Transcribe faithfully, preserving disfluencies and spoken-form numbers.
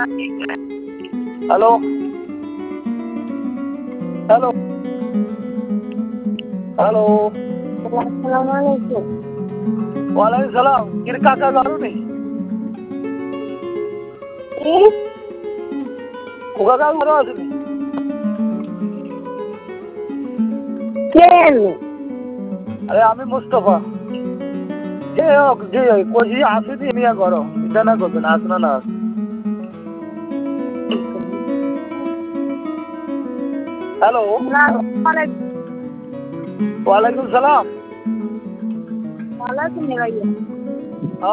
Hello hello hello আসসালামু আলাইকুম। ওয়ালাইকুম সালাম। কির কাকা জানুনি কি? ও কাকা ভালো আছেনি? কে এলো? আরে আমি মুস্তফা। এ যে কজি আসিনি মিয়া ঘর চিন্তা না করবেন আসনা না হ্যালো ওয়ালাইকুম সালাম। ভালো আছেন ভাইয়া?